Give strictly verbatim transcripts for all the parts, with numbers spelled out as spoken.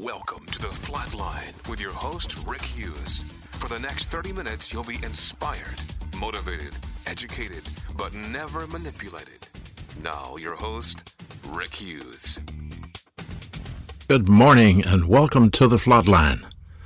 Welcome to the Flatline with your host, Rick Hughes. For the next thirty minutes, you'll be inspired, motivated, educated, but never manipulated. Now, your host, Rick Hughes. Good morning and welcome to the Flatline.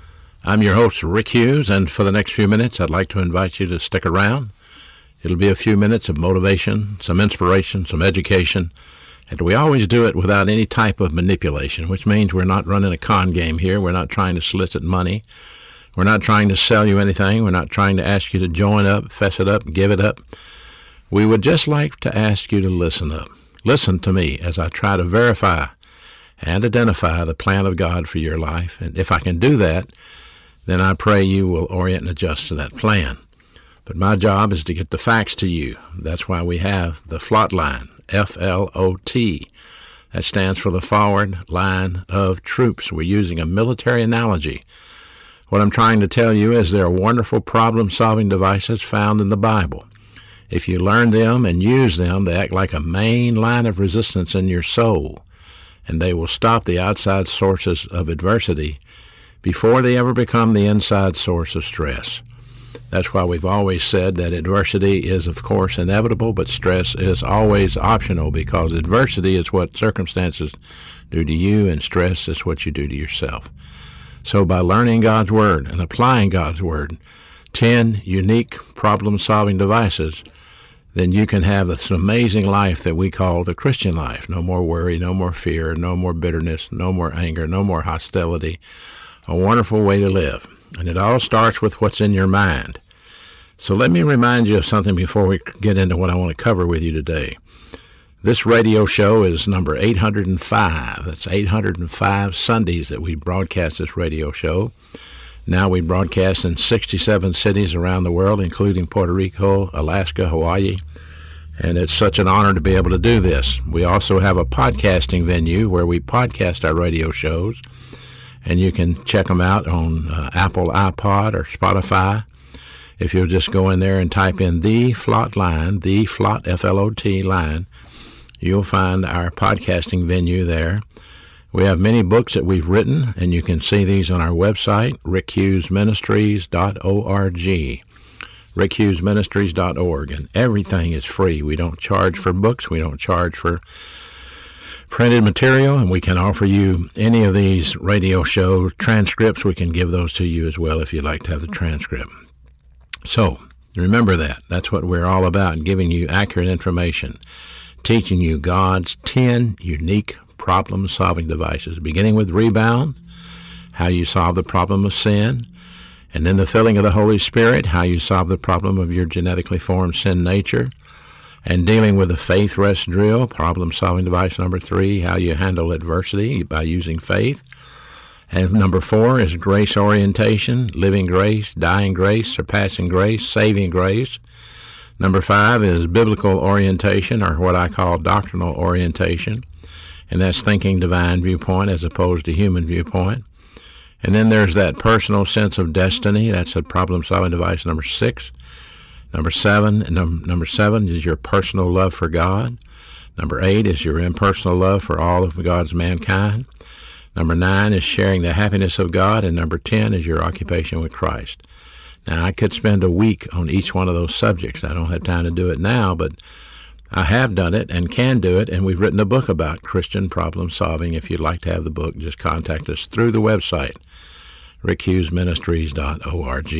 I'm your host, Rick Hughes, and for the next few minutes, I'd like to invite you to stick around. It'll be a few minutes of motivation, some inspiration, some education, and we always do it without any type of manipulation, which means we're not running a con game here. We're not trying to solicit money. We're not trying to sell you anything. We're not trying to ask you to join up, fess it up, give it up. We would just like to ask you to listen up. Listen to me as I try to verify and identify the plan of God for your life. And if I can do that, then I pray you will orient and adjust to that plan. But my job is to get the facts to you. That's why we have the Flatline. F L O T. That stands for the forward line of troops. We're using a military analogy. What I'm trying to tell you is there are wonderful problem-solving devices found in the Bible. If you learn them and use them, they act like a main line of resistance in your soul, and they will stop the outside sources of adversity before they ever become the inside source of stress. That's why we've always said that adversity is, of course, inevitable, but stress is always optional, because adversity is what circumstances do to you, and stress is what you do to yourself. So by learning God's Word and applying God's Word, ten unique problem-solving devices, then you can have this amazing life that we call the Christian life. No more worry, no more fear, no more bitterness, no more anger, no more hostility. A wonderful way to live. And it all starts with what's in your mind. So let me remind you of something before we get into what I want to cover with you today. This radio show is number eight hundred five. That's eight hundred five Sundays that we broadcast this radio show. Now we broadcast in sixty-seven cities around the world, including Puerto Rico, Alaska, Hawaii. And it's such an honor to be able to do this. We also have a podcasting venue where we podcast our radio shows. And you can check them out on uh, Apple iPod or Spotify. If you'll just go in there and type in The Flatline, The Flot, F L O T line, you'll find our podcasting venue there. We have many books that we've written, and you can see these on our website, rick hughes ministries dot org, rick hughes ministries dot org, and everything is free. We don't charge for books. We don't charge for printed material, and we can offer you any of these radio show transcripts. We can give those to you as well if you'd like to have the transcript. So remember that. That's what we're all about, giving you accurate information, teaching you God's ten unique problem-solving devices, beginning with rebound, how you solve the problem of sin, and then the filling of the Holy Spirit, how you solve the problem of your genetically formed sin nature, and dealing with the faith rest drill, problem-solving device number three, how you handle adversity by using faith. And number four is grace orientation, living grace, dying grace, surpassing grace, saving grace. Number five is biblical orientation, or what I call doctrinal orientation, and that's thinking divine viewpoint as opposed to human viewpoint. And then there's that personal sense of destiny. That's a problem-solving device number six. Number seven, and num- number seven is your personal love for God. Number eight is your impersonal love for all of God's mankind. Number nine is sharing the happiness of God, and number ten is your occupation with Christ. Now, I could spend a week on each one of those subjects. I don't have time to do it now, but I have done it and can do it, and we've written a book about Christian problem solving. If you'd like to have the book, just contact us through the website, rick hughes ministries dot org.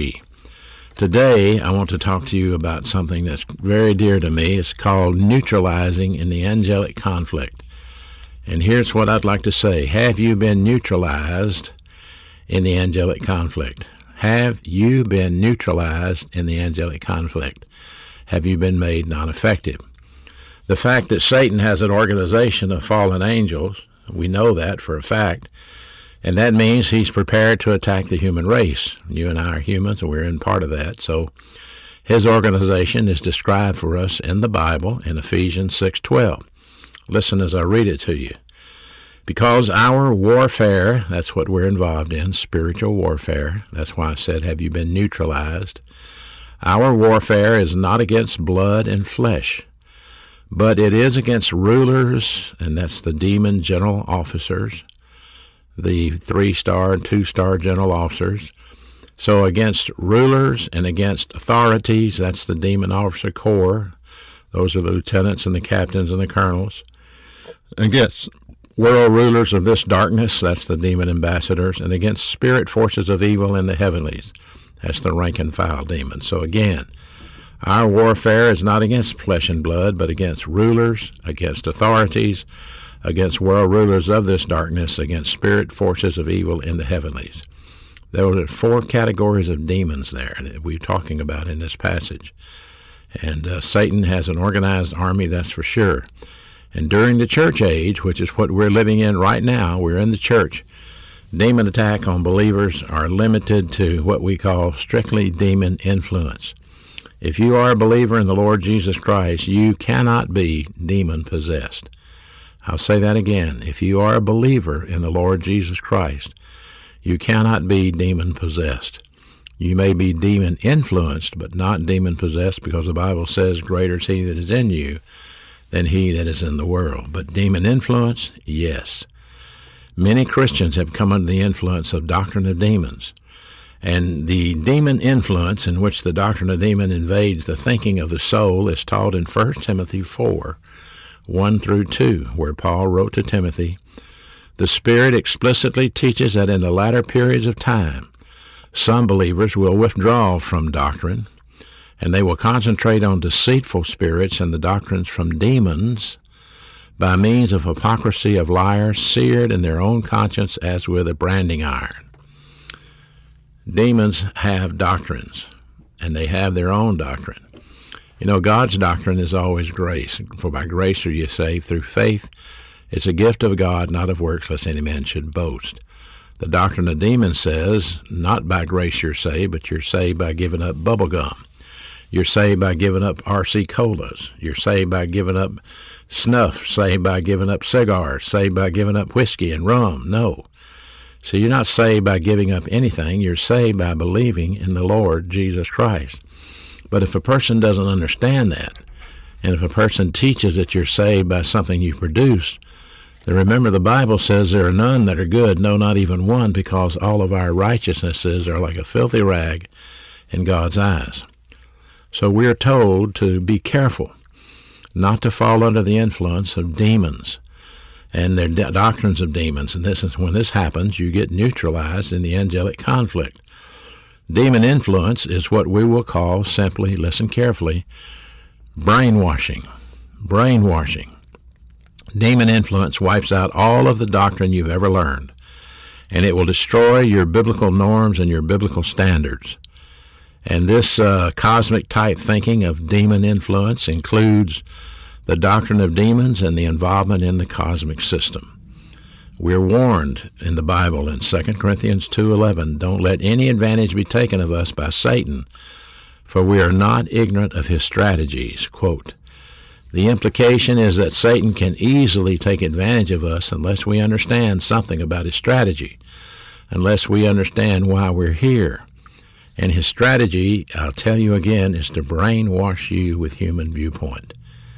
Today, I want to talk to you about something that's very dear to me. It's called neutralizing in the angelic conflict. And here's what I'd like to say. Have you been neutralized in the angelic conflict? Have you been neutralized in the angelic conflict? Have you been made non-effective? The fact that Satan has an organization of fallen angels, we know that for a fact, and that means he's prepared to attack the human race. You and I are humans, and we're in part of that. So his organization is described for us in the Bible in Ephesians six twelve. Listen as I read it to you. Because our warfare, that's what we're involved in, spiritual warfare. That's why I said, have you been neutralized? Our warfare is not against blood and flesh, but it is against rulers, and that's the demon general officers, the three-star and two-star general officers. So against rulers and against authorities, that's the demon officer corps. Those are the lieutenants and the captains and the colonels. Against world rulers of this darkness, that's the demon ambassadors. And against spirit forces of evil in the heavenlies, that's the rank and file demons. So again, our warfare is not against flesh and blood, but against rulers, against authorities, against world rulers of this darkness, against spirit forces of evil in the heavenlies. There are four categories of demons there that we're talking about in this passage. And uh, Satan has an organized army, that's for sure. And during the church age, which is what we're living in right now, we're in the church, demon attack on believers are limited to what we call strictly demon influence. If you are a believer in the Lord Jesus Christ, you cannot be demon-possessed. I'll say that again. If you are a believer in the Lord Jesus Christ, you cannot be demon-possessed. You may be demon-influenced, but not demon-possessed, because the Bible says, greater is he that is in you than he that is in the world. But demon-influence, yes. Many Christians have come under the influence of doctrine of demons. And the demon influence in which the doctrine of demon invades the thinking of the soul is taught in First Timothy four, one through two, where Paul wrote to Timothy, "The Spirit explicitly teaches that in the latter periods of time, some believers will withdraw from doctrine, and they will concentrate on deceitful spirits and the doctrines from demons by means of hypocrisy of liars, seared in their own conscience as with a branding iron." Demons have doctrines, and they have their own doctrine. You know, God's doctrine is always grace. For by grace are you saved through faith. It's a gift of God, not of works, lest any man should boast. The doctrine of demons says, not by grace you're saved, but you're saved by giving up bubble gum. You're saved by giving up R C Colas. You're saved by giving up snuff, saved by giving up cigars, saved by giving up whiskey and rum. No. So you're not saved by giving up anything. You're saved by believing in the Lord Jesus Christ. But if a person doesn't understand that, and if a person teaches that you're saved by something you produce, then remember the Bible says there are none that are good, no, not even one, because all of our righteousnesses are like a filthy rag in God's eyes. So we're told to be careful not to fall under the influence of demons and their de- doctrines of demons. And this is when this happens, you get neutralized in the angelic conflict. Demon influence is what we will call simply, listen carefully, brainwashing. Brainwashing. Demon influence wipes out all of the doctrine you've ever learned, and it will destroy your biblical norms and your biblical standards. And this uh, cosmic-type thinking of demon influence includes the doctrine of demons and the involvement in the cosmic system. We're warned in the Bible in Second Corinthians two eleven, don't let any advantage be taken of us by Satan, for we are not ignorant of his strategies. Quote, the implication is that Satan can easily take advantage of us unless we understand something about his strategy, unless we understand why we're here. And his strategy, I'll tell you again, is to brainwash you with human viewpoint.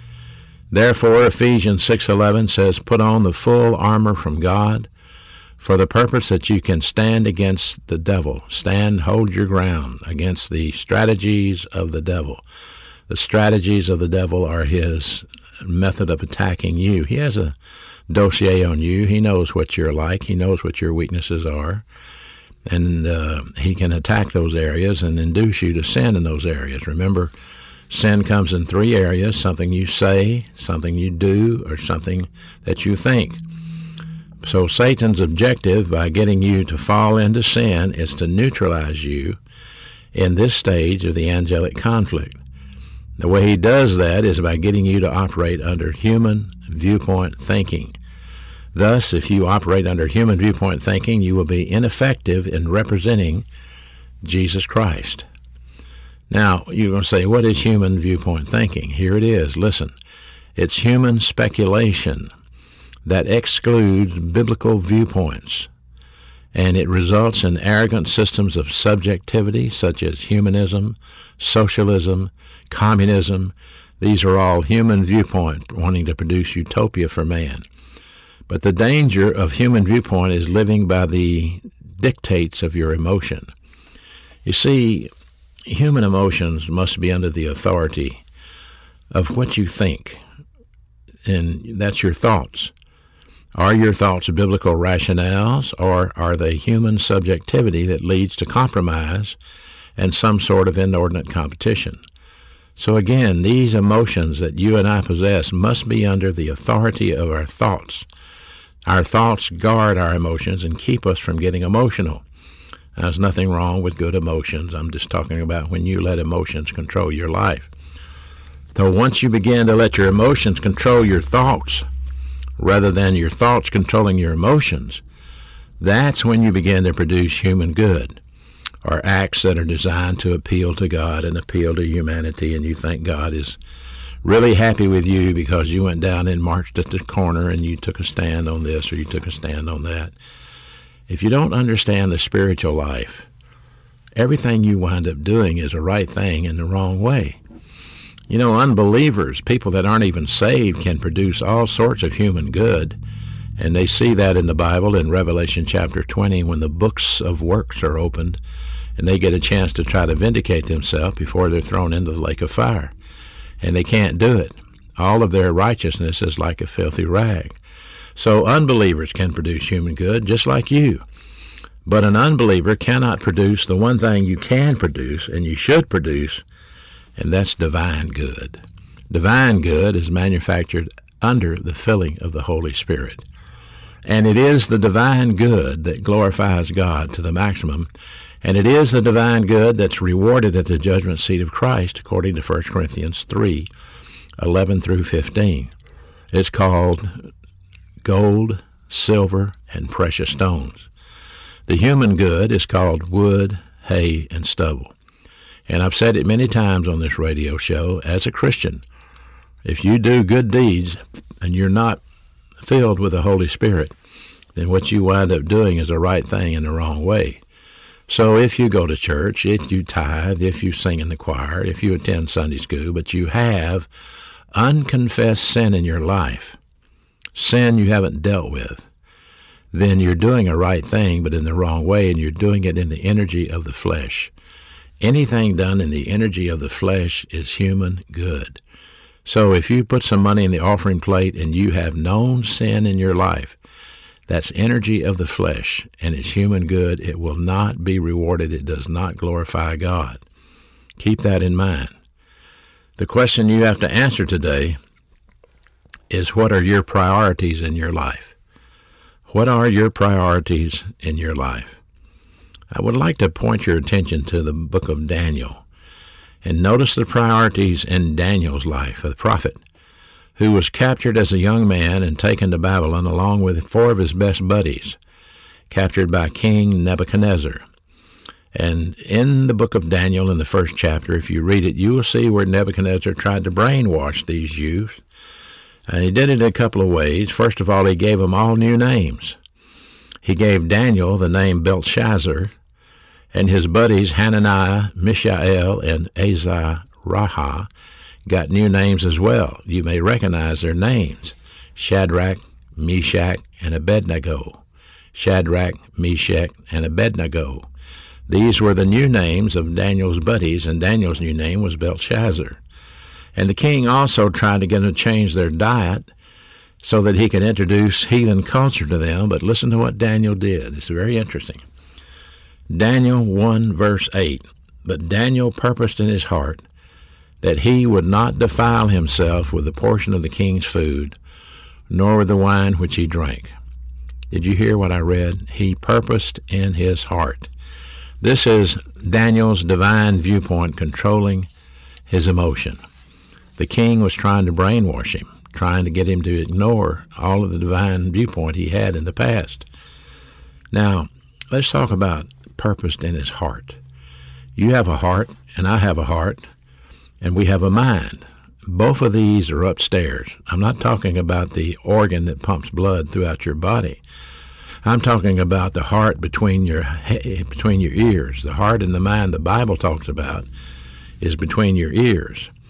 Therefore, Ephesians six eleven says, put on the full armor from God for the purpose that you can stand against the devil. Stand, hold your ground against the strategies of the devil. The strategies of the devil are his method of attacking you. He has a dossier on you. He knows what you're like. He knows what your weaknesses are. And uh, he can attack those areas and induce you to sin in those areas. Remember, sin comes in three areas: something you say, something you do, or something that you think. So Satan's objective by getting you to fall into sin is to neutralize you in this stage of the angelic conflict. The way he does that is by getting you to operate under human viewpoint thinking. Thus, if you operate under human viewpoint thinking, you will be ineffective in representing Jesus Christ. Now, you're going to say, what is human viewpoint thinking? Here it is. Listen, it's human speculation that excludes biblical viewpoints, and it results in arrogant systems of subjectivity such as humanism, socialism, communism. These are all human viewpoint wanting to produce utopia for man. But the danger of human viewpoint is living by the dictates of your emotion. You see, human emotions must be under the authority of what you think, and that's your thoughts. Are your thoughts biblical rationales, or are they human subjectivity that leads to compromise and some sort of inordinate competition? So again, these emotions that you and I possess must be under the authority of our thoughts. Our thoughts guard our emotions and keep us from getting emotional. There's nothing wrong with good emotions. I'm just talking about when you let emotions control your life. So once you begin to let your emotions control your thoughts, rather than your thoughts controlling your emotions, that's when you begin to produce human good, or acts that are designed to appeal to God and appeal to humanity, and you think God is really happy with you because you went down and marched at the corner and you took a stand on this or you took a stand on that. If you don't understand the spiritual life, everything you wind up doing is a right thing in the wrong way. You know, unbelievers, people that aren't even saved, can produce all sorts of human good, and they see that in the Bible in Revelation chapter twenty when the books of works are opened and they get a chance to try to vindicate themselves before they're thrown into the lake of fire. And they can't do it. All of their righteousness is like a filthy rag. So unbelievers can produce human good just like you. But an unbeliever cannot produce the one thing you can produce and you should produce, and that's divine good. Divine good is manufactured under the filling of the Holy Spirit. And it is the divine good that glorifies God to the maximum, and it is the divine good that's rewarded at the judgment seat of Christ, according to First Corinthians three, eleven through fifteen. It's called gold, silver, and precious stones. The human good is called wood, hay, and stubble. And I've said it many times on this radio show, as a Christian, if you do good deeds and you're not filled with the Holy Spirit, then what you wind up doing is the right thing in the wrong way. So if you go to church, if you tithe, if you sing in the choir, if you attend Sunday school, but you have unconfessed sin in your life, sin you haven't dealt with, then you're doing a right thing, but in the wrong way, and you're doing it in the energy of the flesh. Anything done in the energy of the flesh is human good. So if you put some money in the offering plate and you have known sin in your life, that's energy of the flesh, and it's human good. It will not be rewarded. It does not glorify God. Keep that in mind. The question you have to answer today is, what are your priorities in your life? What are your priorities in your life? I would like to point your attention to the book of Daniel, and notice the priorities in Daniel's life, the prophet, who was captured as a young man and taken to Babylon along with four of his best buddies, captured by King Nebuchadnezzar. And in the book of Daniel, in the first chapter, if you read it, you will see where Nebuchadnezzar tried to brainwash these youth. And he did it in a couple of ways. First of all, he gave them all new names. He gave Daniel the name Belshazzar, and his buddies Hananiah, Mishael, and Azariah got new names as well. You may recognize their names: Shadrach, Meshach, and Abednego. Shadrach, Meshach, and Abednego. These were the new names of Daniel's buddies, and Daniel's new name was Belshazzar. And the king also tried to get them to change their diet so that he could introduce heathen culture to them. But listen to what Daniel did. It's very interesting. Daniel one, verse eight. But Daniel purposed in his heart that he would not defile himself with a portion of the king's food, nor with the wine which he drank. Did you hear what I read? He purposed in his heart. This is Daniel's divine viewpoint controlling his emotion. The king was trying to brainwash him, trying to get him to ignore all of the divine viewpoint he had in the past. Now, let's talk about purposed in his heart. You have a heart, and I have a heart, and we have a mind. Both of these are upstairs. I'm not talking about the organ that pumps blood throughout your body. I'm talking about the heart between your between your ears. The heart and the mind the Bible talks about is between your ears.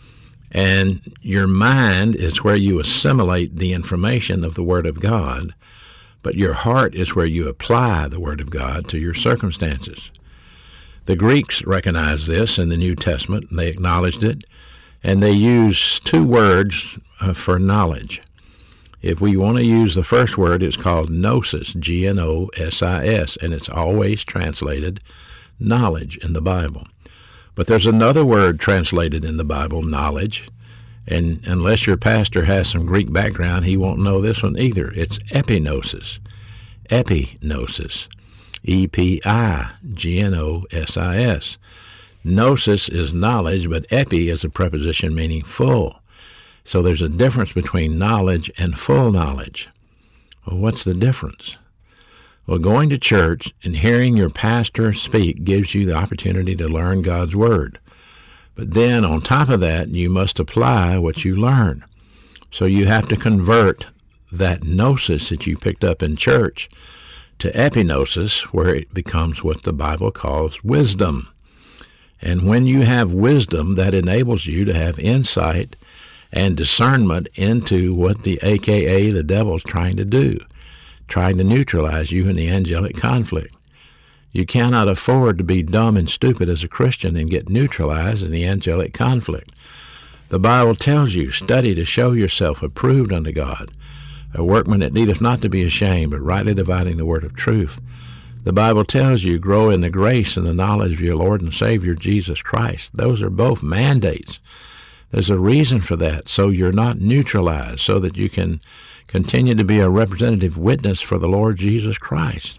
And your mind is where you assimilate the information of the Word of God, but your heart is where you apply the Word of God to your circumstances. The Greeks recognized this in the New Testament, and they acknowledged it, and they used two words uh, for knowledge. If we want to use the first word, it's called gnosis, G N O S I S, and it's always translated knowledge in the Bible. But there's another word translated in the Bible, knowledge, and unless your pastor has some Greek background, he won't know this one either. It's epignosis, epignosis, E P I G N O S I S. Gnosis is knowledge, but epi is a preposition meaning full. So there's a difference between knowledge and full knowledge. Well, what's the difference? Well, going to church and hearing your pastor speak gives you the opportunity to learn God's Word. But then on top of that, you must apply what you learn. So you have to convert that gnosis that you picked up in church to epignosis, where it becomes what the Bible calls wisdom. And when you have wisdom, that enables you to have insight and discernment into what the A K A the devil's trying to do, trying to neutralize you in the angelic conflict. You cannot afford to be dumb and stupid as a Christian and get neutralized in the angelic conflict. The Bible tells you, study to show yourself approved unto God, a workman that needeth not to be ashamed, but rightly dividing the word of truth. The Bible tells you, grow in the grace and the knowledge of your Lord and Savior Jesus Christ. Those are both mandates. There's a reason for that, so you're not neutralized, so that you can continue to be a representative witness for the Lord Jesus Christ.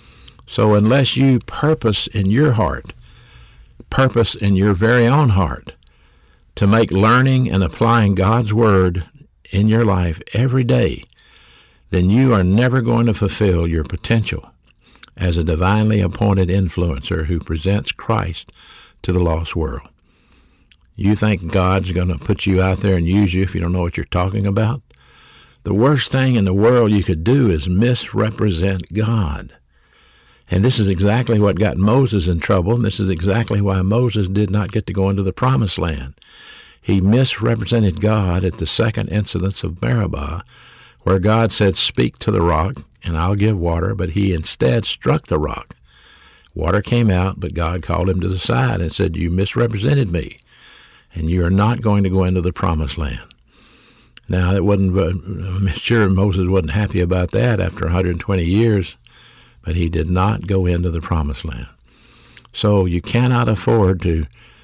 So unless you purpose in your heart, purpose in your very own heart, to make learning and applying God's Word in your life every day, then you are never going to fulfill your potential as a divinely appointed influencer who presents Christ to the lost world. You think God's going to put you out there and use you if you don't know what you're talking about? The worst thing in the world you could do is misrepresent God. And this is exactly what got Moses in trouble, and this is exactly why Moses did not get to go into the promised land. He misrepresented God at the second incidence of Meribah, where God said, speak to the rock, and I'll give water, but he instead struck the rock. Water came out, but God called him to the side and said, you misrepresented me, and you are not going to go into the promised land. Now, it wasn't, I'm sure Moses wasn't happy about that after one hundred twenty years, but he did not go into the promised land. So you cannot afford to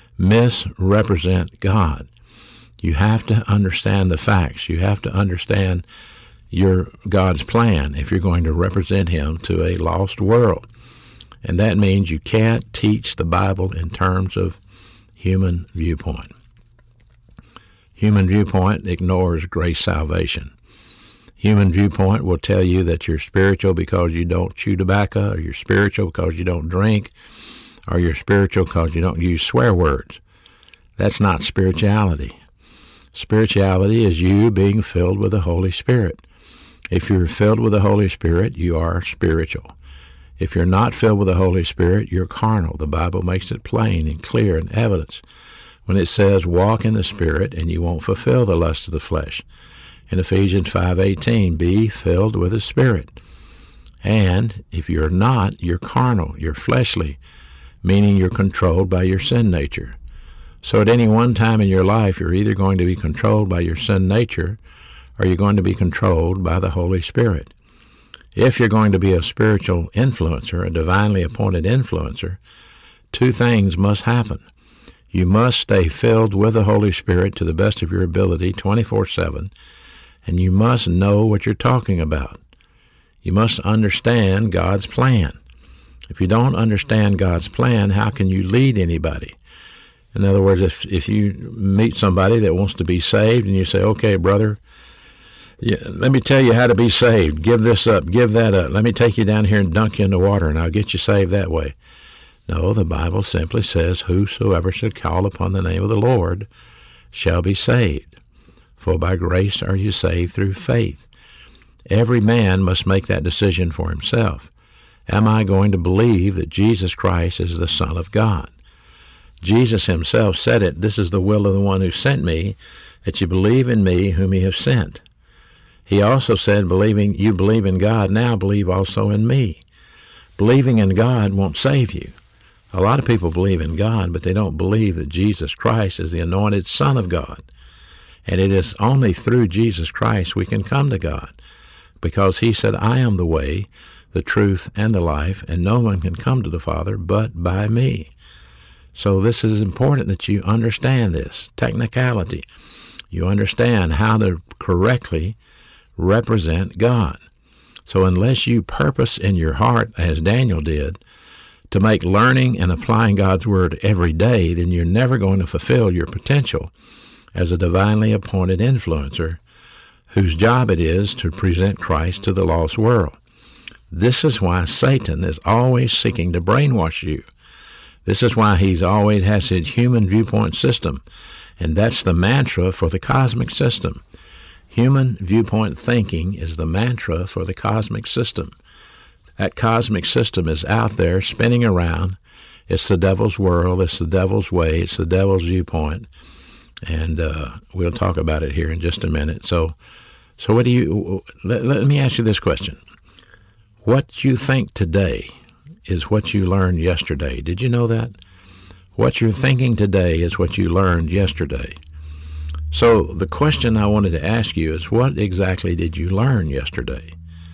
misrepresent God. You have to understand the facts. You have to understand your God's plan if you're going to represent him to a lost world. And that means you can't teach the Bible in terms of human viewpoint. Human viewpoint ignores grace salvation. Human viewpoint will tell you that you're spiritual because you don't chew tobacco, or you're spiritual because you don't drink, or you're spiritual because you don't use swear words. That's not spirituality. Spirituality is you being filled with the Holy Spirit. If you're filled with the Holy Spirit, you are spiritual. If you're not filled with the Holy Spirit, you're carnal. The Bible makes it plain and clear and evidence when it says, walk in the Spirit and you won't fulfill the lust of the flesh. In Ephesians five eighteen, be filled with the Spirit. And if you're not, you're carnal, you're fleshly, meaning you're controlled by your sin nature. So at any one time in your life, you're either going to be controlled by your sin nature or you're going to be controlled by the Holy Spirit. If you're going to be a spiritual influencer, a divinely appointed influencer, two things must happen. You must stay filled with the Holy Spirit to the best of your ability twenty-four seven, and you must know what you're talking about. You must understand God's plan. If you don't understand God's plan, how can you lead anybody? In other words, if, if you meet somebody that wants to be saved and you say, okay, brother, yeah, let me tell you how to be saved. Give this up, give that up. Let me take you down here and dunk you in the water, and I'll get you saved that way. No, the Bible simply says, whosoever shall call upon the name of the Lord shall be saved. For by grace are you saved through faith. Every man must make that decision for himself. Am I going to believe that Jesus Christ is the Son of God? Jesus himself said it, "This is the will of the one who sent me, that you believe in me whom he has sent." He also said, believing you believe in God, now believe also in me. Believing in God won't save you. A lot of people believe in God, but they don't believe that Jesus Christ is the anointed Son of God. And it is only through Jesus Christ we can come to God, because he said, "I am the way, the truth, and the life, and no one can come to the Father but by me." So this is important that you understand this technicality. You understand how to correctly represent God. So unless you purpose in your heart, as Daniel did, to make learning and applying God's word every day, then you're never going to fulfill your potential as a divinely appointed influencer whose job it is to present Christ to the lost world. This is why Satan is always seeking to brainwash you. This is why he's always has his human viewpoint system, and that's the mantra for the cosmic system. Human viewpoint thinking is the mantra for the cosmic system. That cosmic system is out there spinning around. It's the devil's world. It's the devil's way. It's the devil's viewpoint. And uh, we'll talk about it here in just a minute. So, so what do you? Let, let me ask you this question: what you think today is what you learned yesterday. Did you know that? What you're thinking today is what you learned yesterday. So the question I wanted to ask you is, what exactly did you learn yesterday?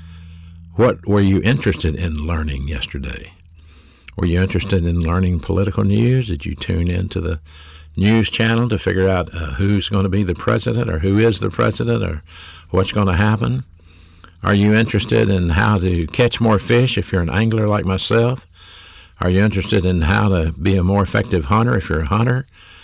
What were you interested in learning yesterday? Were you interested in learning political news? Did you tune into the news channel to figure out uh, who's going to be the president, or who is the president, or what's going to happen? Are you interested in how to catch more fish if you're an angler like myself? Are you interested in how to be a more effective hunter if you're a hunter?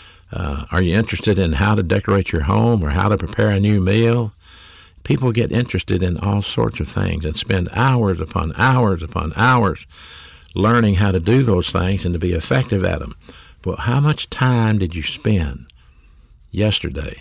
Uh, are you interested in how to decorate your home or how to prepare a new meal? People get interested in all sorts of things and spend hours upon hours upon hours learning how to do those things and to be effective at them. But how much time did you spend yesterday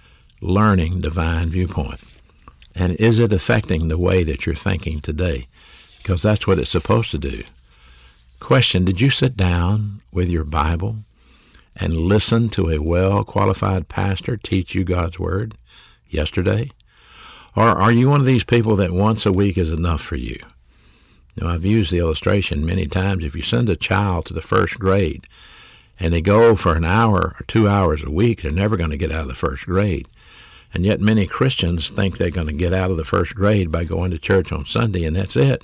learning divine viewpoint? And is it affecting the way that you're thinking today? Because that's what it's supposed to do. Question: did you sit down with your Bible and listen to a well-qualified pastor teach you God's word yesterday? Or are you one of these people that once a week is enough for you? Now, I've used the illustration many times. If you send a child to the first grade and they go for an hour or two hours a week, they're never going to get out of the first grade. And yet many Christians think they're going to get out of the first grade by going to church on Sunday, and that's it.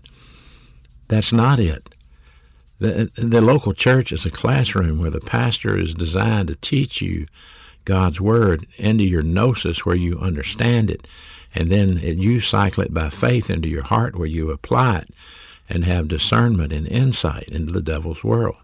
That's not it. The, the local church is a classroom where the pastor is designed to teach you God's word into your gnosis, where you understand it, and then it, you cycle it by faith into your heart, where you apply it and have discernment and insight into the devil's world.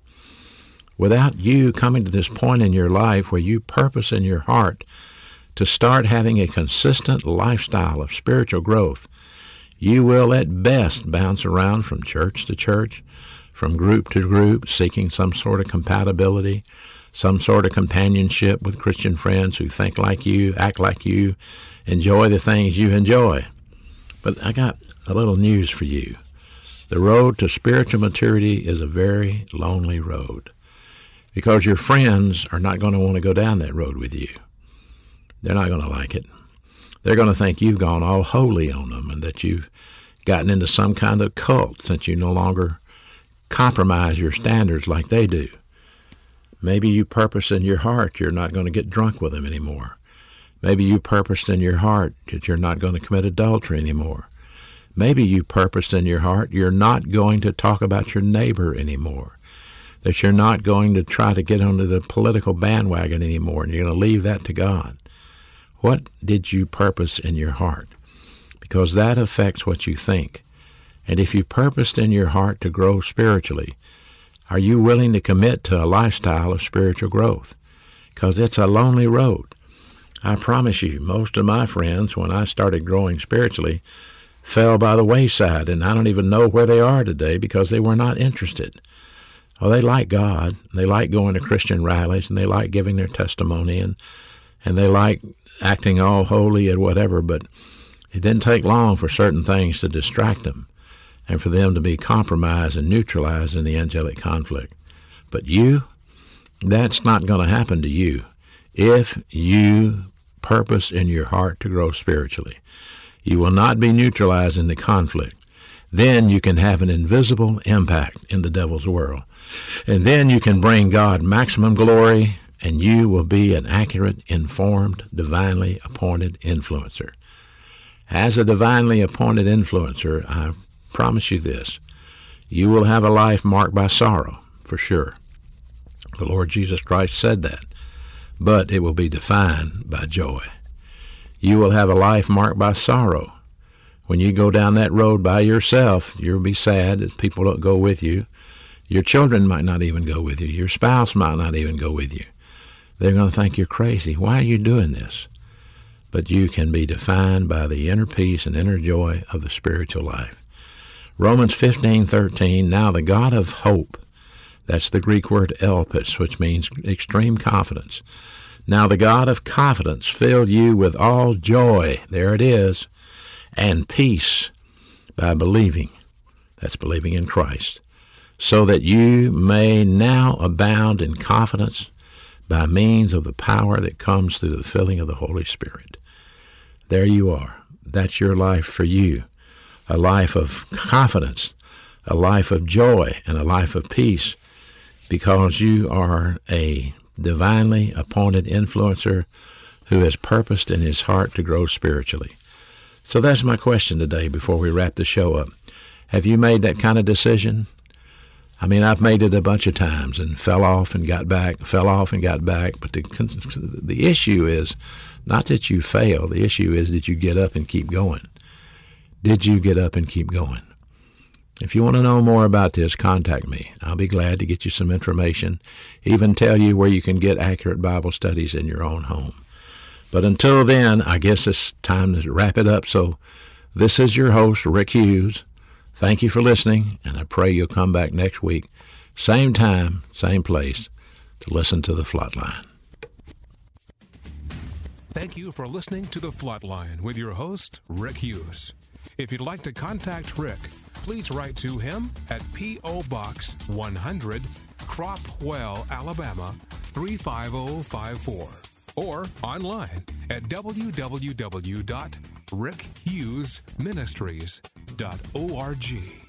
Without you coming to this point in your life where you purpose in your heart to start having a consistent lifestyle of spiritual growth, you will at best bounce around from church to church, from group to group, seeking some sort of compatibility, some sort of companionship with Christian friends who think like you, act like you, enjoy the things you enjoy. But I got a little news for you. The road to spiritual maturity is a very lonely road, because your friends are not going to want to go down that road with you. They're not going to like it. They're going to think you've gone all holy on them and that you've gotten into some kind of cult since you no longer compromise your standards like they do. Maybe you purpose in your heart you're not going to get drunk with them anymore. Maybe you purposed in your heart that you're not going to commit adultery anymore. Maybe you purposed in your heart you're not going to talk about your neighbor anymore, that you're not going to try to get onto the political bandwagon anymore, and you're going to leave that to God. What did you purpose in your heart? Because that affects what you think. And if you purposed in your heart to grow spiritually, are you willing to commit to a lifestyle of spiritual growth? Because it's a lonely road. I promise you, most of my friends, when I started growing spiritually, fell by the wayside, and I don't even know where they are today because they were not interested. Well, they like God, they like going to Christian rallies, and they like giving their testimony, and, and they like acting all holy and whatever, but it didn't take long for certain things to distract them and for them to be compromised and neutralized in the angelic conflict. But you, That's not going to happen to you if you purpose in your heart to grow spiritually. You will not be neutralized in the conflict. Then you can have an invisible impact in the devil's world. And then you can bring God maximum glory, and you will be an accurate, informed, divinely appointed influencer. As a divinely appointed influencer, I promise you this, you will have a life marked by sorrow, for sure. The Lord Jesus Christ said that. But it will be defined by joy. You will have a life marked by sorrow. When you go down that road by yourself, you'll be sad that people don't go with you. Your children might not even go with you. Your spouse might not even go with you. They're going to think you're crazy. Why are you doing this? But you can be defined by the inner peace and inner joy of the spiritual life. Romans fifteen thirteen, now the God of hope, that's the Greek word elpis, which means extreme confidence. Now the God of confidence fill you with all joy, there it is, and peace by believing, that's believing in Christ, so that you may now abound in confidence by means of the power that comes through the filling of the Holy Spirit. There you are. That's your life for you, a life of confidence, a life of joy, and a life of peace, because you are a divinely appointed influencer who has purposed in his heart to grow spiritually. So that's my question today before we wrap the show up. Have you made that kind of decision? I mean, I've made it a bunch of times and fell off and got back, fell off and got back. But the, the issue is not that you fail. The issue is that you get up and keep going. Did you get up and keep going? If you want to know more about this, contact me. I'll be glad to get you some information, even tell you where you can get accurate Bible studies in your own home. But until then, I guess it's time to wrap it up. So this is your host, Rick Hughes. Thank you for listening, and I pray you'll come back next week, same time, same place, to listen to The Flatline. Thank you for listening to The Flatline with your host, Rick Hughes. If you'd like to contact Rick, please write to him at P O. Box one hundred, Cropwell, Alabama three five zero five four, or online at w w w dot rick hughes ministries dot org.